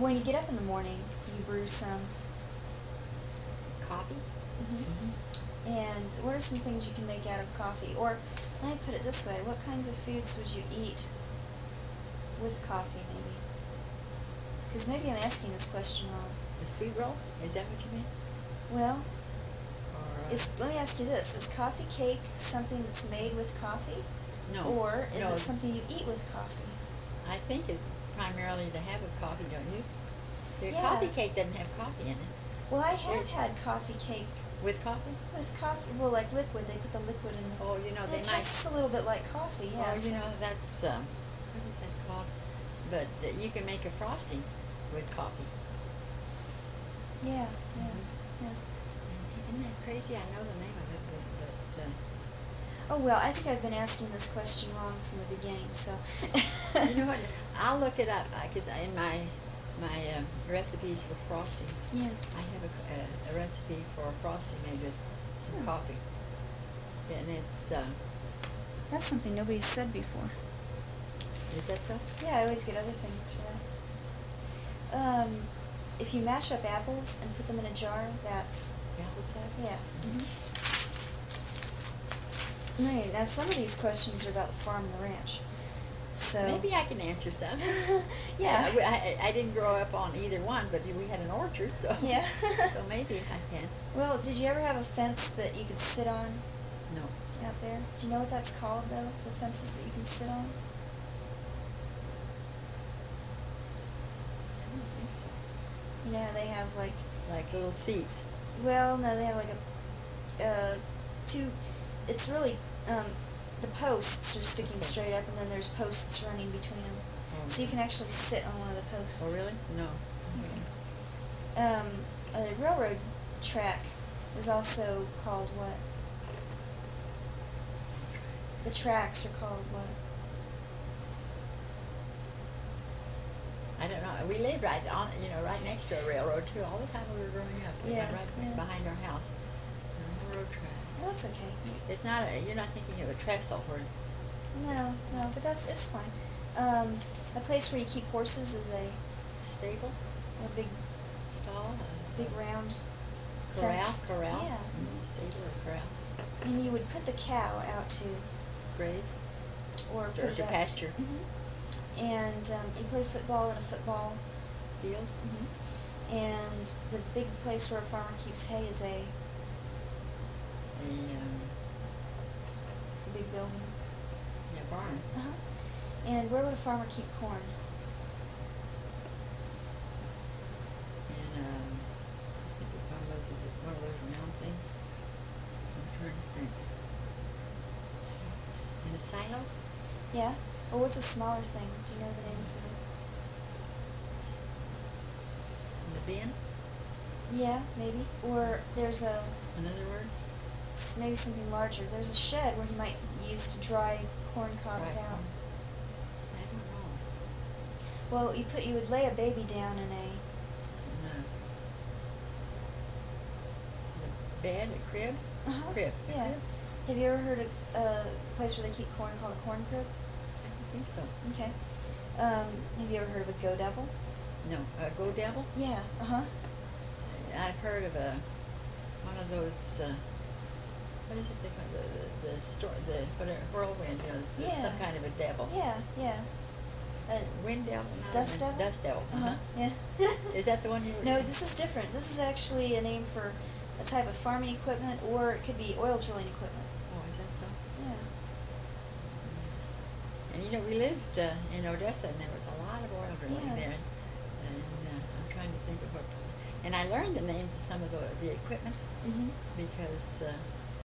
when you get up in the morning, you brew some. Coffee? And what are some things you can make out of coffee? Or let me put it this way: what kinds of foods would you eat with coffee, maybe? Because maybe I'm asking this question wrong. A sweet roll? Is that what you mean? Well, Or let me ask you this: is coffee cake something that's made with coffee, no? or is no. it something you eat with coffee? I think it's primarily to have with coffee, don't you? The Yeah. coffee cake doesn't have coffee in it. Well, I have It's- had coffee cake With coffee? with coffee. Well, like liquid. They put the liquid in the. Oh, you know, And they it might. tastes a little bit like coffee. Oh, Yes. you know, that's what is that called? But you can make a frosting with coffee. Yeah. Yeah. Mhm. Yeah. Isn't that crazy? I know the name of it, but Oh well, I think I've been asking this question wrong from the beginning. So. you know what? I'll look it up because in my recipes for frostings, Yeah. I have a recipe for a frosting made with some coffee, and it's That's something nobody's said before. is that so? Yeah, I always get other things for that. If you mash up apples and put them in a jar, that's Apple sauce? yeah. Right. Now some of these questions are about the farm and the ranch. So Maybe I can answer some. Yeah. I didn't grow up on either one, but we had an orchard, so Yeah. so maybe I can. Well, did you ever have a fence that you could sit on No. out there? Do you know what that's called, though? The fences that you can sit on? I don't think so. You know how they have like, Like little seats. well, no, they have like two. It's really the posts are sticking straight up, and then there's posts running between them, Oh. so you can actually sit on one of the posts. Oh, really? No. Okay. A railroad track is also called what? The tracks are called what? I don't know. We lived right on, right next to a railroad too. All the time we were growing up, we Yeah, went right yeah. behind our house. The railroad track. Well, that's okay. It's not. You're not thinking of a trestle, or No, but it's fine. A place where you keep horses is a stable, big, stall, big round corral, fence. corral. Yeah. Stable or corral. And you would put the cow out to, Graze or put or it to out pasture. And you play football in a football. Field. And the big place where a farmer keeps hay is the big building. Barn. And where would a farmer keep corn? And I think it's is it one of those round things? I'm trying to think. In a silo? Yeah. Or what's a smaller thing? Do you know the name for In the bin? it? Yeah, maybe. Or there's Another word? maybe something larger. There's a shed where you might use to dry corn cobs Dry out. corn. I don't know. Well, you would lay a baby down in a In a bed, a crib? Crib. A Yeah. crib? Have you ever heard of a place where they keep corn called a corn crib? I don't think so. Okay. Have you ever heard of a go devil? No. A go devil? Yeah. I've heard of one of those. What is it they call the whirlwind? Yeah. Some kind of a devil. Yeah. Wind devil. Not Dust a wind- devil? Dust devil. Yeah. Is that the one you were? No, this is different. This is actually a name for a type of farming equipment, or it could be oil drilling equipment. Oh, is that so? Yeah. And we lived in Odessa, and there was a lot of oil drilling Yeah. there. And I'm trying to think of what. And I learned the names of some of the equipment Mhm. because